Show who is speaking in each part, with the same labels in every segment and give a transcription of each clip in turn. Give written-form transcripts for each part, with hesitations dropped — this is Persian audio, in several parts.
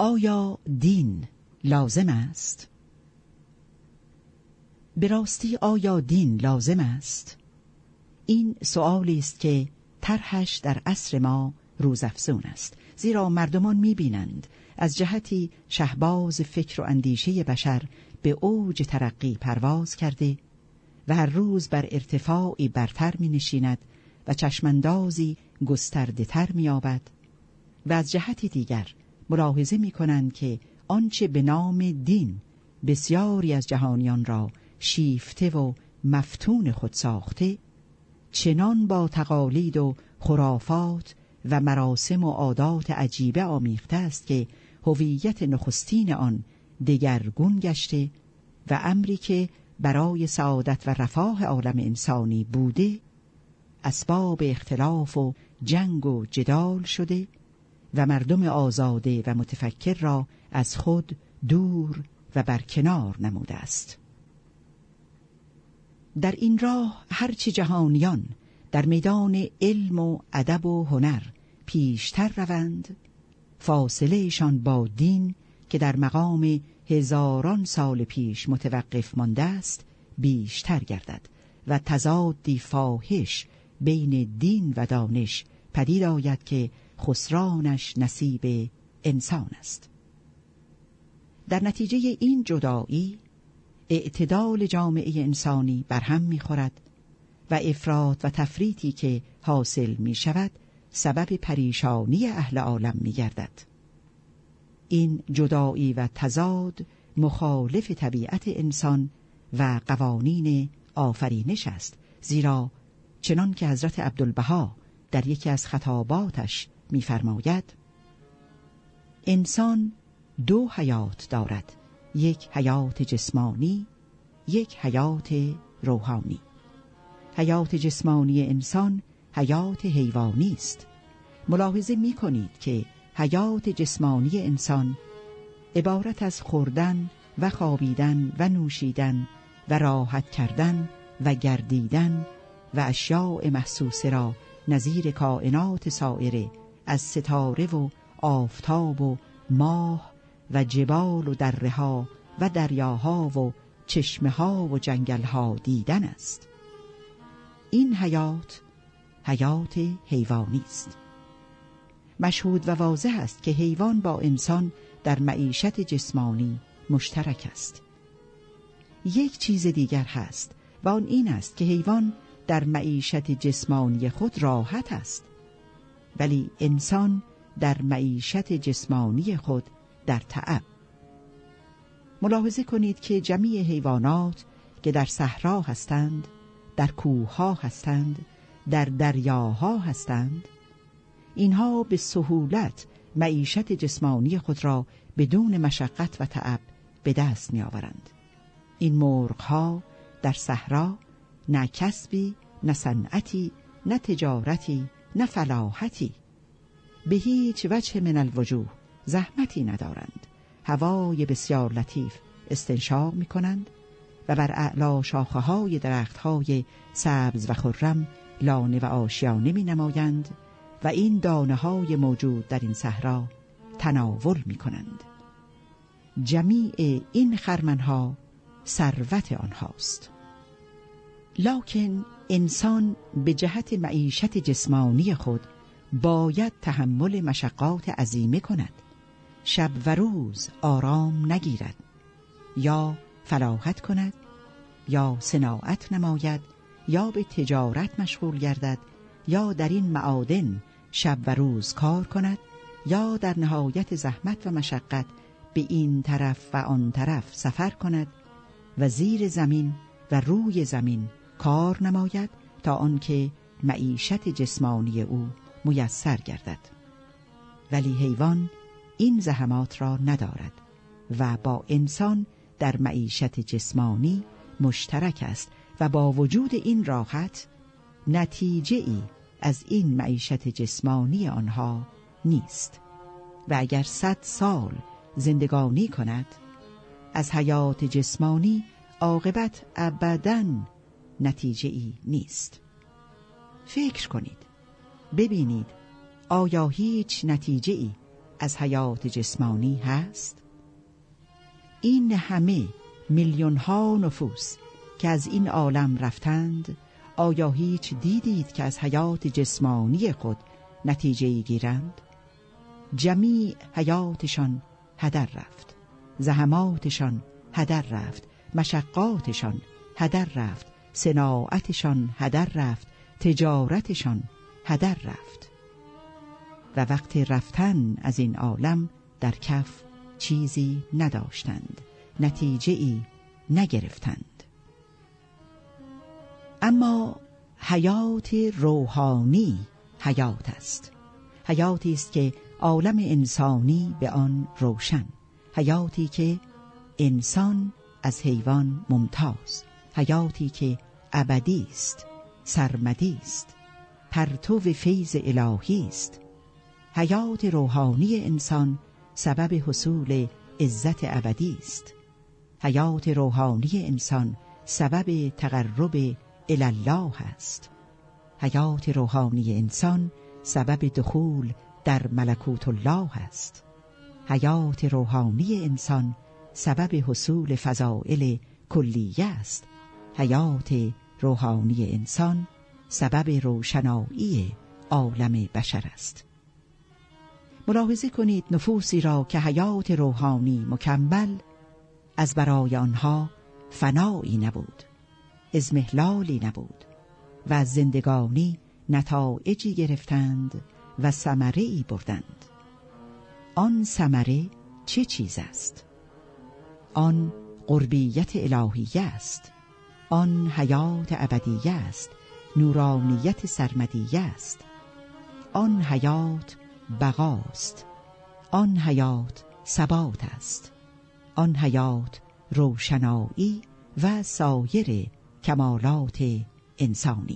Speaker 1: آیا دین لازم است؟ به راستی آیا دین لازم است؟ این سؤالی است که طرحش در عصر ما روزافزون است، زیرا مردمان می‌بینند از جهتی شهباز فکر و اندیشه بشر به اوج ترقی پرواز کرده و هر روز بر ارتفاعی برتر می‌نشیند و چشماندازی گسترده تر می‌یابد، و از جهتی دیگر ملاحظه می‌کنند که آنچه به نام دین بسیاری از جهانیان را شیفته و مفتون خود ساخته، چنان با تقالید و خرافات و مراسم و عادات عجیبه آمیخته است که هویت نخستین آن دگرگون گشته و امری که برای سعادت و رفاه عالم انسانی بوده اسباب اختلاف و جنگ و جدال شده و مردم آزاده و متفکر را از خود دور و برکنار نموده است. در این راه هرچه جهانیان در میدان علم و ادب و هنر پیشتر روند، فاصلهشان با دین که در مقام هزاران سال پیش متوقف مانده است بیشتر گردد و تضادی فاحش بین دین و دانش پدید آید که خسرانش نصیب انسان است. در نتیجه این جدایی اعتدال جامعه انسانی برهم می‌خورد و افراط و تفریطی که حاصل می‌شود سبب پریشانی اهل عالم می‌گردد. این جدایی و تضاد مخالف طبیعت انسان و قوانین آفرینش است، زیرا چنان که حضرت عبدالبها در یکی از خطاباتش می‌فرماید: انسان دو حیات دارد، یک حیات جسمانی، یک حیات روحانی. حیات جسمانی انسان حیات حیوانی است. ملاحظه می کنید که حیات جسمانی انسان عبارت از خوردن و خوابیدن و نوشیدن و راحت کردن و گردیدن و اشیاء محسوسه را نظیر کائنات سائره از ستاره و آفتاب و ماه و جبال و دره‌ها و دریاها و چشمه‌ها و جنگل‌ها دیدن است. این حیات حیوانی است. مشهود و واضح است که حیوان با انسان در معیشت جسمانی مشترک است. یک چیز دیگر هست و آن این است که حیوان در معیشت جسمانی خود راحت است، ولی انسان در معیشت جسمانی خود در تعب. ملاحظه کنید که جمیع حیوانات که در صحرا هستند، در کوه‌ها هستند، در دریاها هستند، اینها به سهولت معیشت جسمانی خود را بدون مشقت و تعب به دست می آورند. این مرغ‌ها در صحرا نه کسبی، نه صنعتی، نه تجارتی، نه فلاحتی، به هیچ وجه من الوجوه زحمتی ندارند. هوای بسیار لطیف استنشاق می کنند و بر اعلی شاخه های درخت های سبز و خرم لانه و آشیانه می نمایند و این دانه های موجود در این صحرا تناول می کنند. جمیع این خرمنها ثروت آنهاست. لکن انسان به جهت معیشت جسمانی خود باید تحمل مشقات عظیمه کند. شب و روز آرام نگیرد، یا فلاحت کند، یا صناعت نماید، یا به تجارت مشغول گردد، یا در این معادن شب و روز کار کند، یا در نهایت زحمت و مشقت به این طرف و آن طرف سفر کند و زیر زمین و روی زمین کار نماید تا آنکه معیشت جسمانی او میسر گردد. ولی حیوان این زحمات را ندارد و با انسان در معیشت جسمانی مشترک است و با وجود این راحت نتیجه ای از این معیشت جسمانی آنها نیست و اگر 100 سال زندگانی کند از حیات جسمانی عاقبت ابداً نتیجه ای نیست. فکر کنید، ببینید آیا هیچ نتیجه ای از حیات جسمانی هست؟ این همه میلیون ها نفوس که از این عالم رفتند، آیا هیچ دیدید که از حیات جسمانی خود نتیجه‌ای گیرند؟ جمیع حیاتشان هدر رفت، زحماتشان هدر رفت، مشقاتشان هدر رفت، صناعتشان هدر رفت، تجارتشان هدر رفت و وقت رفتن از این عالم در کف چیزی نداشتند، نتیجه‌ای نگرفتند. اما حیات روحانی حیات است، حیاتی است که عالم انسانی به آن روشن، حیاتی که انسان از حیوان ممتاز، حیاتی که ابدی است، سرمدی است، پرتو فیض الهی است. حیات روحانی انسان سبب حصول عزت ابدی است. حیات روحانی انسان سبب تقرب الی الله است. حیات روحانی انسان سبب دخول در ملکوت الله است. حیات روحانی انسان سبب حصول فضائل کلیه است. حیات روحانی انسان سبب روشنایی عالم بشر است. ملاحظه کنید نفوسی را که حیات روحانی مکمل، از برای آنها فنایی نبود، اضمحلالی نبود و از زندگانی نتایجی گرفتند و ثمره‌ای بردند. آن ثمره چه چیز است؟ آن قربیت الهیه است، آن حیات ابدیه است، نورانیت سرمدیه است. آن حیات بقاست، آن حیات ثبات است، آن حیات روشنایی و سایر کمالات انسانی.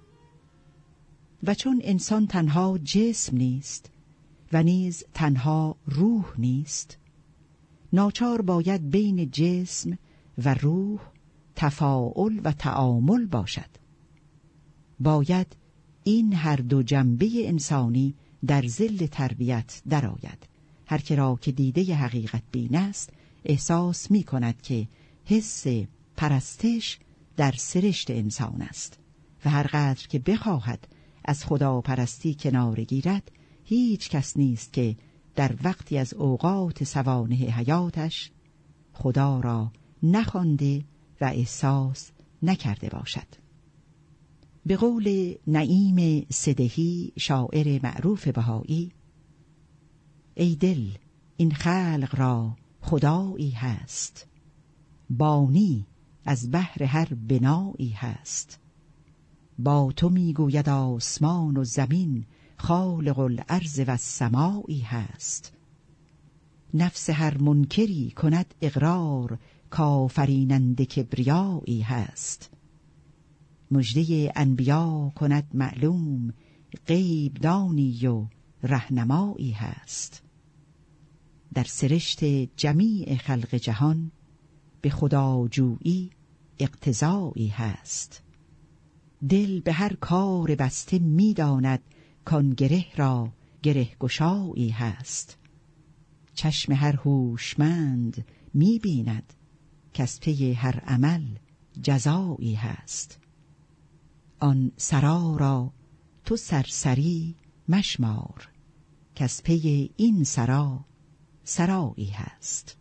Speaker 1: و چون انسان تنها جسم نیست و نیز تنها روح نیست، ناچار باید بین جسم و روح تفاعل و تعامل باشد. باید این هر دو جنبه انسانی در ظل تربیت درآید. هر که را که دیده حقیقت بین است احساس می کند که حس پرستش در سرشت انسان است و هر قدر که بخواهد از خدا پرستی کنار گیرد، هیچ کس نیست که در وقتی از اوقات سوانح حیاتش خدا را نخوانده و احساس نکرده باشد. به قول نعیم سدهی، شاعر معروف بهایی: ای دل این خلق را خدایی هست، بانی از بهر هر بنایی هست. با تو میگوید آسمان و زمین، خالق الارض و السمایی هست. نفس هر منکری کند اقرار، کافریننده کبریایی هست. مژده انبیا کند معلوم، غیب دانی و رهنمایی هست. در سرشت جمیع خلق جهان، به خداجویی اقتضایی هست. دل به هر کار بسته می داند، کان گره را گره گشایی هست. چشم هر هوشمند می بیند، کز پی هر عمل جزایی هست. آن سرا را تو سرسری مشمار، کز پی این سرا سرایی هست.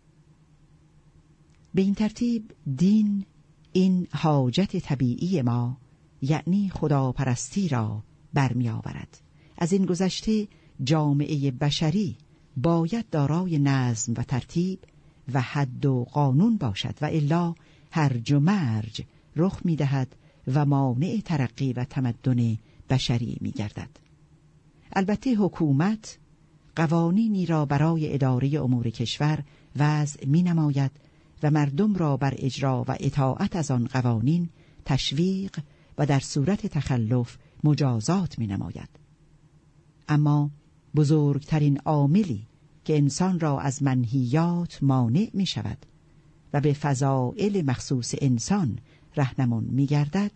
Speaker 1: به این ترتیب دین این حاجت طبیعی ما، یعنی خداپرستی را برمی آورد. از این گذشته جامعه بشری باید دارای نظم و ترتیب و حد و قانون باشد و الا هرج و مرج رخ می دهد و مانع ترقی و تمدن بشری می گردد. البته حکومت قوانینی را برای اداره امور کشور وضع می نماید و مردم را بر اجرا و اطاعت از آن قوانین تشویق و در صورت تخلف مجازات می نماید. اما بزرگترین عاملی که انسان را از منهیات مانع می شود و به فضائل مخصوص انسان رهنمون می گردد،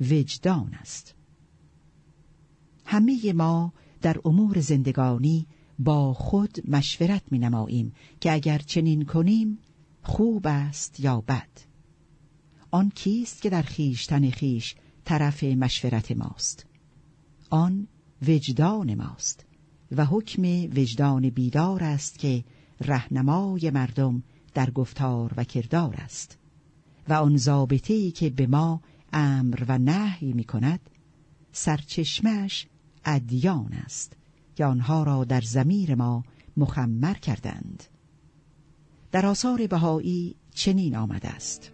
Speaker 1: وجدان است. همه ما در امور زندگانی با خود مشورت می نماییم که اگر چنین کنیم خوب است یا بد. آن کیست که در خویشتن خویش طرف مشورت ماست؟ آن وجدان ماست و حکم وجدان بیدار است که رهنمای مردم در گفتار و کردار است و آن ضابطه‌ای که به ما امر و نهی می کند سرچشمه‌اش ادیان است که آنها را در ضمیر ما مخمر کردند. در آثار بهایی چنین آمده است: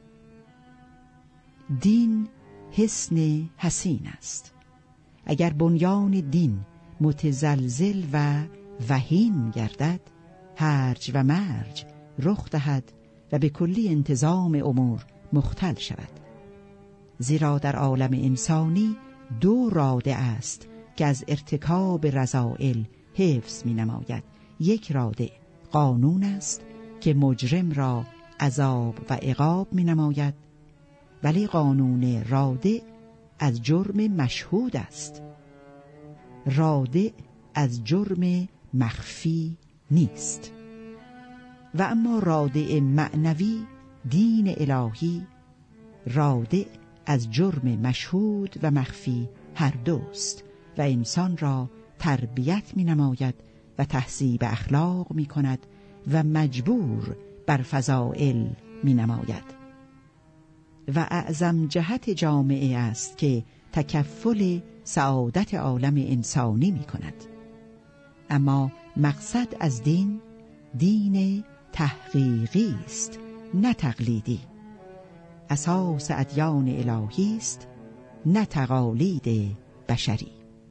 Speaker 1: دین حصن حصین است. اگر بنیان دین متزلزل و وهین گردد، هرج و مرج رخ دهد و به کلی انتظام امور مختل شود. زیرا در عالم انسانی دو راده است که از ارتکاب رذائل حفظ می نماید. یک راده قانون است که مجرم را عذاب و عقاب می نماید، ولی قانون راده از جرم مشهود است. راده از جرم مخفی نیست. و اما راده معنوی دین الهی راده از جرم مشهود و مخفی هر دوست و انسان را تربیت می نماید و تهذیب اخلاق می کند و مجبور بر فضائل می نماید. و اعظم جهت جامعه است که تکفل سعادت عالم انسانی می کند. اما مقصد از دین دین تحقیقی است، نه تقلیدی. اساس ادیان الهی است، نه تقالید بشری.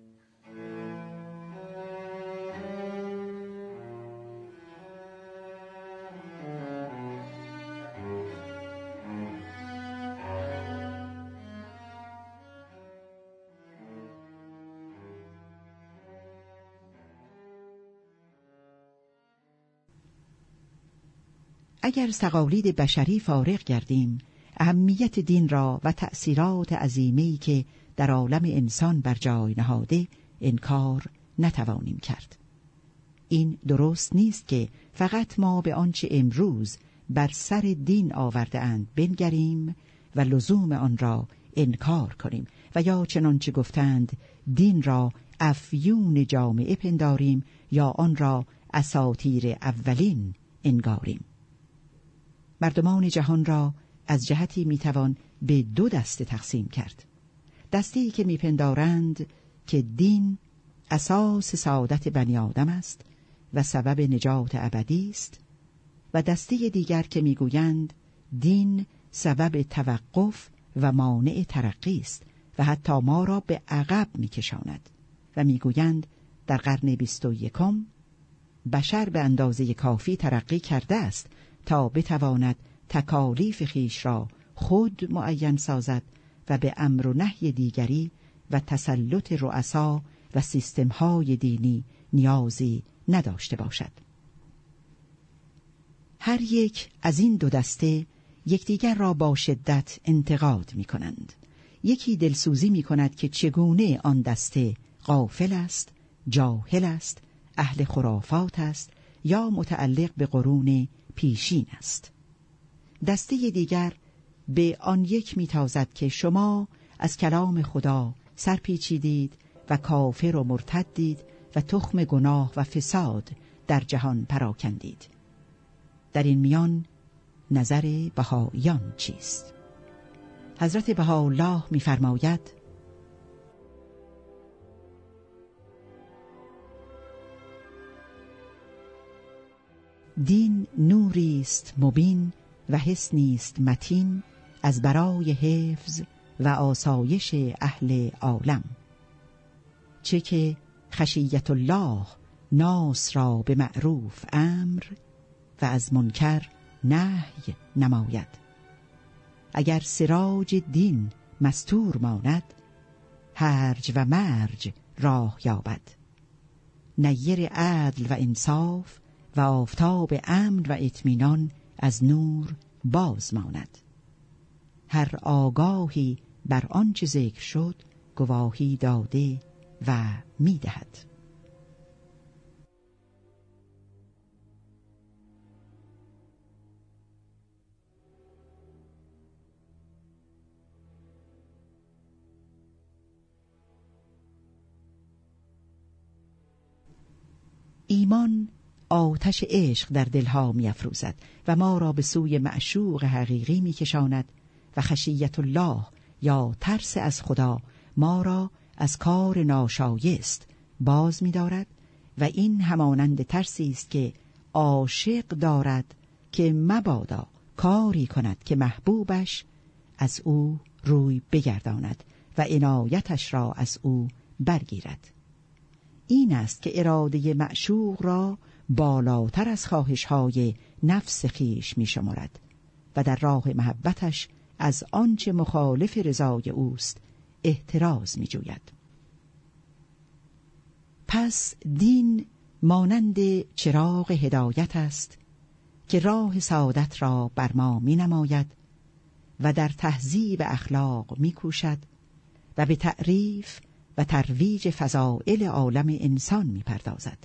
Speaker 1: اگر از تقالید بشری فارغ گردیم، اهمیت دین را و تأثیرات عظیمی که در عالم انسان بر جای نهاده انکار نتوانیم کرد. این درست نیست که فقط ما به آنچه امروز بر سر دین آورده اند بنگریم و لزوم آن را انکار کنیم و یا چنانچه گفتند دین را افیون جامعه پنداریم یا آن را اساطیر اولین انگاریم. مردمان جهان را از جهتی میتوان به دو دسته تقسیم کرد. دسته‌ای که میپندارند که دین اساس سعادت بنی آدم است و سبب نجات ابدی است، و دسته دیگر که میگویند دین سبب توقف و مانع ترقی است و حتی ما را به عقب میکشاند و میگویند در قرن 21 بشر به اندازه کافی ترقی کرده است تا بتواند تکالیف خویش را خود معین سازد و به امر و نهی دیگری و تسلط رؤسا و سیستم‌های دینی نیازی نداشته باشد. هر یک از این دو دسته یکدیگر را با شدت انتقاد می‌کنند. یکی دلسوزی می‌کند که چگونه آن دسته غافل است، جاهل است، اهل خرافات است یا متعلق به قرون پیشین است. دسته دیگر به آن یک میتازد که شما از کلام خدا سرپیچیدید و کافر و مرتدید و تخم گناه و فساد در جهان پراکندید. در این میان نظر بهائیان چیست؟ حضرت بهاءالله می‌فرماید: دین نوری است مبین و حصنی است متین از برای حفظ و آسایش اهل عالم. چه که خشیت الله ناس را به معروف امر و از منکر نهی نماید. اگر سراج دین مستور ماند، هرج و مرج راه یابد. نیر عدل و انصاف و آفتاب امن و اطمینان از نور باز ماند. هر آگاهی بر آنچه ذکر شد گواهی داده و می‌دهد. ایمان آتش عشق در دلها می افروزد و ما را به سوی معشوق حقیقی می کشاند و خشیت الله یا ترس از خدا ما را از کار ناشایست باز می دارد و این همانند ترسی است که عاشق دارد که مبادا کاری کند که محبوبش از او روی بگرداند و عنایتش را از او برگیرد. این است که اراده معشوق را بالاتر از خواهش‌های نفس خیش می شمارد و در راه محبتش از آنچه مخالف رضای اوست احتراز می جوید. پس دین مانند چراغ هدایت است که راه سعادت را بر ما می نماید و در تهذیب اخلاق می کوشد و به تعریف و ترویج فضائل عالم انسان می پردازد.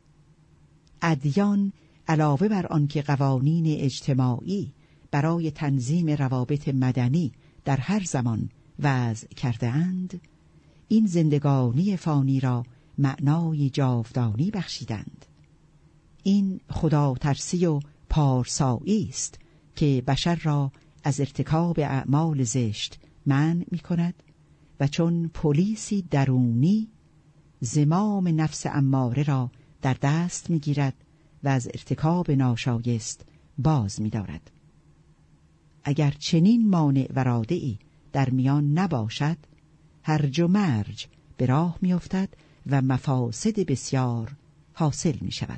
Speaker 1: ادیان علاوه بر آنکه قوانین اجتماعی برای تنظیم روابط مدنی در هر زمان وضع کرده اند، این زندگانی فانی را معنای جاودانی بخشیدند. این خدا ترسی و پارسایی است که بشر را از ارتکاب اعمال زشت منع می کند و چون پلیسی درونی زمام نفس اماره را در دست می گیرد و از ارتکاب ناشایست باز می دارد. اگر چنین مانع و رادعی در میان نباشد، هرج و مرج به راه می افتد و مفاسد بسیار حاصل می شود.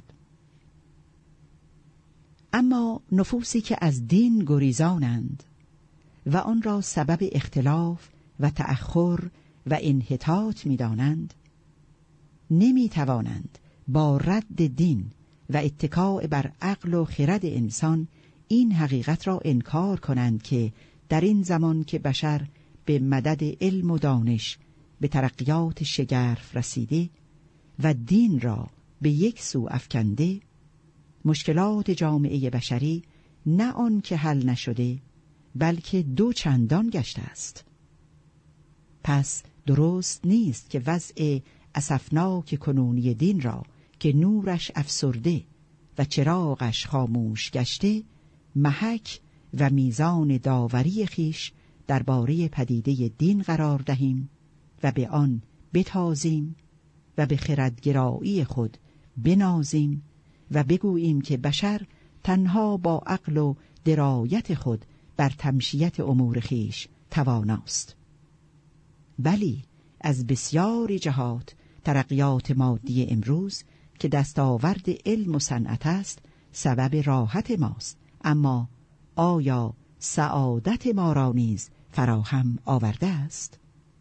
Speaker 1: اما نفوسی که از دین گریزانند و آن را سبب اختلاف و تأخر و انحطاط می دانند، نمی توانند با رد دین و اتکاء بر عقل و خرد انسان این حقیقت را انکار کنند که در این زمان که بشر به مدد علم و دانش به ترقیات شگرف رسیده و دین را به یک سو افکنده، مشکلات جامعه بشری نه آن که حل نشده بلکه دو چندان گشته است. پس درست نیست که وضع اسفناک کنونی دین را که نورش افسرده و چراغش خاموش گشته محک و میزان داوری خیش درباره پدیده دین قرار دهیم و به آن بتازیم و به خردگرایی خود بنازیم و بگوییم که بشر تنها با عقل و درایت خود بر تمشیت امور خیش تواناست. بلی از بسیاری جهات ترقیات مادی امروز که دستاورد علم و صنعت است سبب راحت ماست، اما آیا سعادت ما را نیز فراهم آورده است؟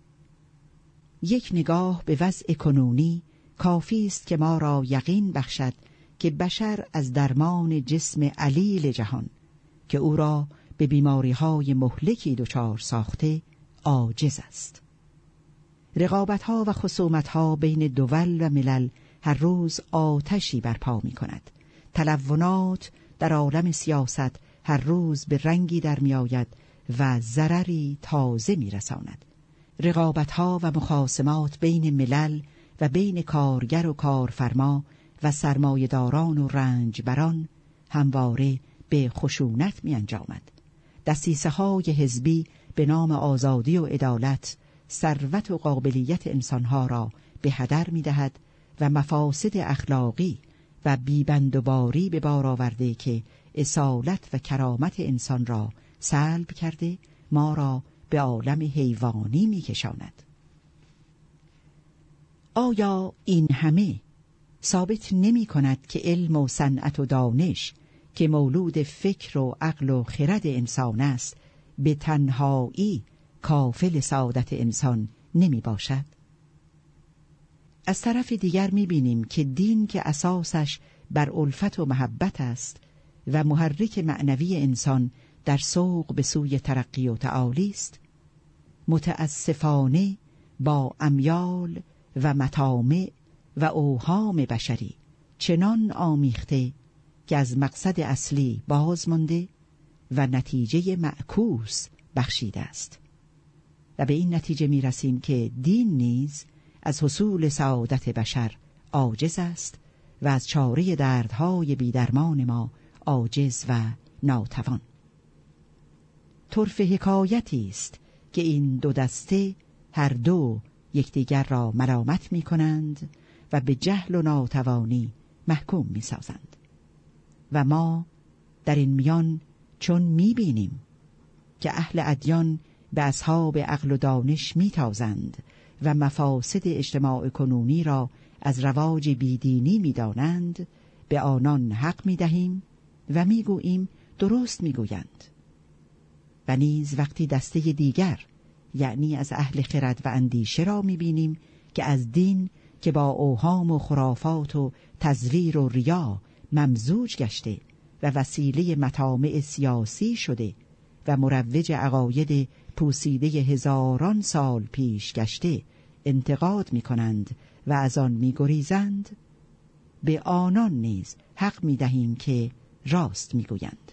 Speaker 1: یک نگاه به وضع کنونی کافی است که ما را یقین بخشد که بشر از درمان جسم علیل جهان که او را به بیماری‌های مهلکی دچار ساخته عاجز است. رقابت‌ها و خصومت‌ها بین دول و ملل هر روز آتشی برپا می‌کند. تلونات در عالم سیاست هر روز به رنگی در می‌آید و ضرری تازه می‌رساند. رقابت‌ها و مخاصمات بین ملل و بین کارگر و کارفرما و سرمایه‌داران و رنجبران همواره به خشونت می‌انجامد. دسیسه‌های حزبی به نام آزادی و عدالت ثروت و قابلیت انسانها را به هدر می‌دهد و مفاسد اخلاقی و بیبندوباری به بار آورده که اصالت و کرامت انسان را سلب کرده ما را به عالم حیوانی می‌کشاند. آیا این همه ثابت نمی کند که علم و صنعت و دانش که مولود فکر و عقل و خرد انسان است به تنهایی کافل سعادت انسان نمی باشد؟ از طرف دیگر می بینیم که دین که اساسش بر الفت و محبت است و محرک معنوی انسان در سوق به سوی ترقی و تعالی است، متاسفانه با امیال و مطامع و اوهام بشری چنان آمیخته که از مقصد اصلی باز مانده و نتیجه معکوس بخشیده است و به این نتیجه می رسیم که دین نیز از حصول سعادت بشر عاجز است و از چاره دردهای بیدرمان ما عاجز و ناتوان. طرف حکایتی است که این دو دسته هر دو یکدیگر را ملامت می کنند و به جهل و ناتوانی محکوم می سازند. و ما در این میان چون می بینیم که اهل ادیان به اصحاب عقل و دانش می تازند و مفاسد اجتماع کنونی را از رواج بیدینی می دانند، به آنان حق می دهیم و می گوییم درست می گویند. و نیز وقتی دسته دیگر، یعنی از اهل خرد و اندیشه را می بینیم که از دین که با اوهام و خرافات و تزویر و ریا ممزوج گشته و وسیله مطامع سیاسی شده و مروج عقاید پوسیده هزاران سال پیش گشته انتقاد می کنند و از آن می گریزند، به آنان نیز حق می دهیم که راست می گویند.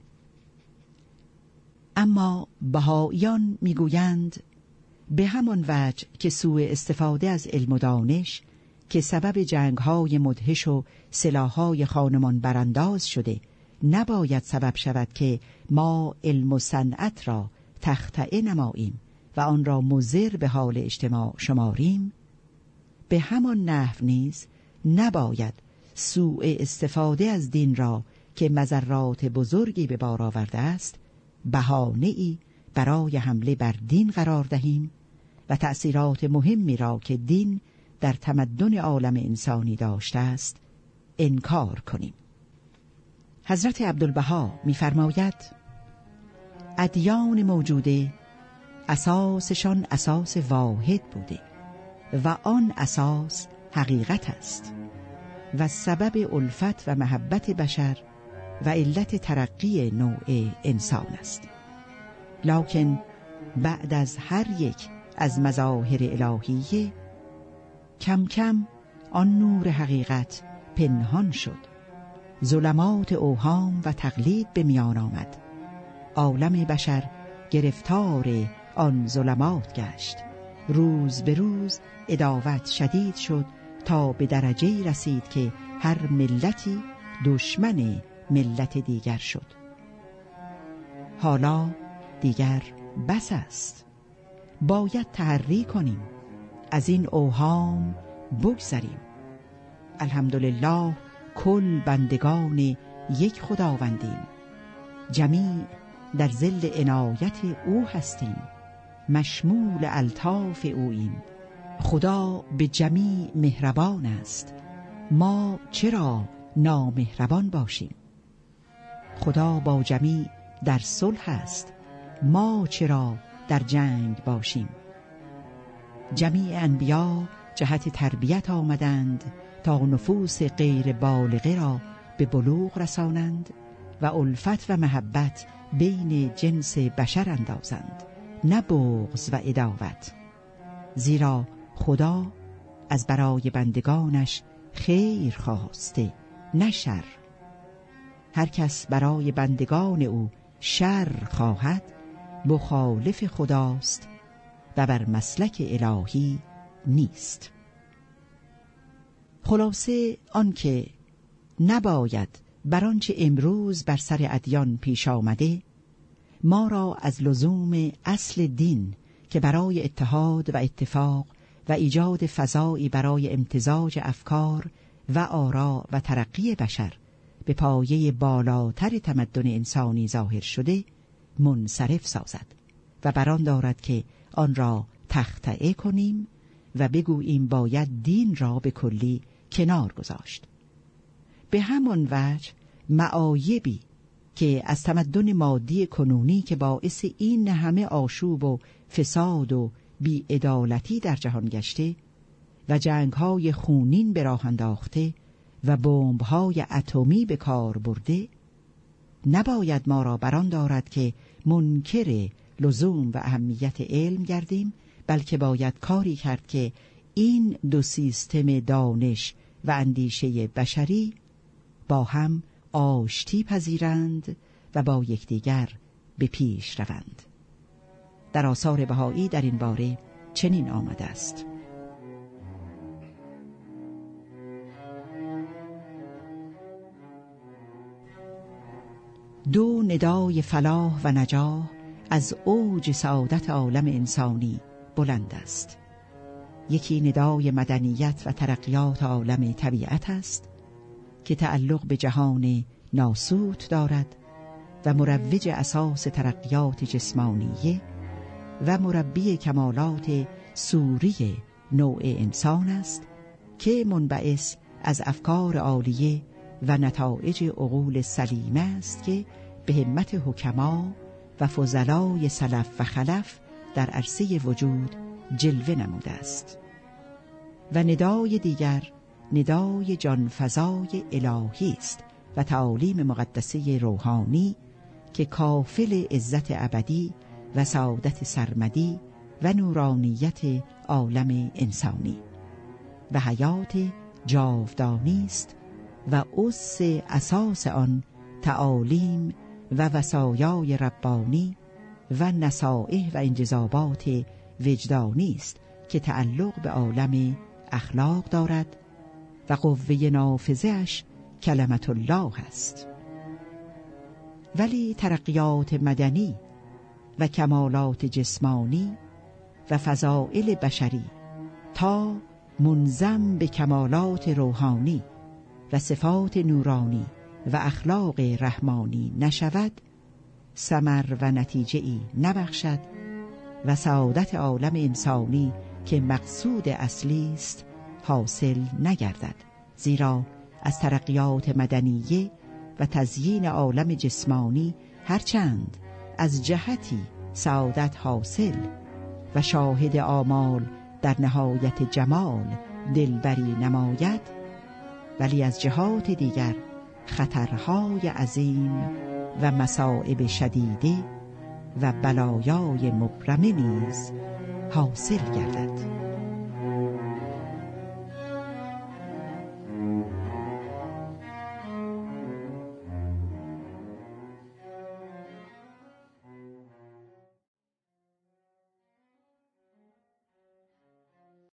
Speaker 1: اما بهائیان می گویند به همان وجه که سوء استفاده از علم و دانش که سبب جنگ‌های مدهش و سلاح‌های خانمان برانداز شده نباید سبب شود که ما علم و صنعت را تخطئه نماییم و آن را مضر به حال اجتماع شماریم، به همان نحو نیز نباید سوء استفاده از دین را که مضرات بزرگی به بار آورده است بهانه‌ای برای حمله بر دین قرار دهیم و تأثیرات مهمی را که دین در تمدن عالم انسانی داشته است انکار کنیم. حضرت عبدالبها می‌فرماید ادیان موجوده اساسشان اساس واحد بوده و آن اساس حقیقت است و سبب الفت و محبت بشر و علت ترقی نوع انسان است. لکن بعد از هر یک از مظاهر الهیه کم کم آن نور حقیقت پنهان شد، ظلمات اوهام و تقلید به میان آمد، عالم بشر گرفتار آن ظلمات گشت، روز به روز عداوت شدید شد تا به درجه‌ای رسید که هر ملتی دشمن ملت دیگر شد. حالا دیگر بس است، باید تحری کنیم، از این اوهام بگذریم. الحمدلله کل بندگان یک خداوندیم، جمیع در ظل عنایت او هستیم، مشمول الطاف اوییم. خدا به جمیع مهربان است، ما چرا نامهربان باشیم؟ خدا با جمیع در صلح است، ما چرا در جنگ باشیم؟ جمیع انبیا جهت تربیت آمدند تا نفوس غیر بالغه را به بلوغ رسانند و الفت و محبت بین جنس بشر اندازند، نه بغض و عداوت. زیرا خدا از برای بندگانش خیر خواسته نه شر. هر کس برای بندگان او شر خواهد مخالف خداست و بر مسلک الهی نیست. خلاصه آنکه نباید بر آنچه امروز بر سر ادیان پیش آمده ما را از لزوم اصل دین که برای اتحاد و اتفاق و ایجاد فضایی برای امتزاج افکار و آرا و ترقی بشر به پایه بالاتر تمدن انسانی ظاهر شده منصرف سازد و بران دارد که آن را تخطئه کنیم و بگوییم باید دین را به کلی کنار گذاشت. به همان وجه معایبی که از تمدن مادی کنونی که باعث این همه آشوب و فساد و بی‌عدالتی در جهان گشته و جنگ‌های خونین به راه انداخته و بمب‌های اتمی به کار برده، نباید ما را بران دارد که منکر لزوم و اهمیت علم گردیم، بلکه باید کاری کرد که این دو سیستم دانش و اندیشه بشری با هم آشتی پذیرند و با یکدیگر به پیش روند. در آثار بهایی در این باره چنین آمده است: دو ندای فلاح و نجاح از اوج سعادت عالم انسانی بلند است. یکی ندای مدنیت و ترقیات عالم طبیعت است که تعلق به جهان ناسوت دارد و مروج اساس ترقیات جسمانیه و مربی کمالات سوری نوع انسان است که منبعث از افکار عالیه و نتایج عقول سلیمه است که به همت حکما و فضلای سلف و خلف در عرصه وجود جلوه نموده است. و ندای دیگر ندای جانفزای الهی است و تعالیم مقدسه روحانی که کافل عزت ابدی و سعادت سرمدی و نورانیت عالم انسانی و حیات جاودانی است و اس اساس آن تعالیم و وصایای ربانی و نصائح و انجذابات وجدانی است که تعلق به عالم اخلاق دارد و قوه نافذه‌اش کلمت الله است. ولی ترقیات مدنی و کمالات جسمانی و فضائل بشری تا منظم به کمالات روحانی و صفات نورانی و اخلاق رحمانی نشود، ثمر و نتیجه‌ای نبخشد و سعادت عالم انسانی که مقصود اصلی است حاصل نگردد. زیرا از ترقیات مدنیه و تزیین عالم جسمانی هرچند از جهتی سعادت حاصل و شاهد آمال در نهایت جمال دلبری نماید، ولی از جهات دیگر خطرهای عظیم و مصائب شدیده و بلایای مبرمه نیز حاصل گردد.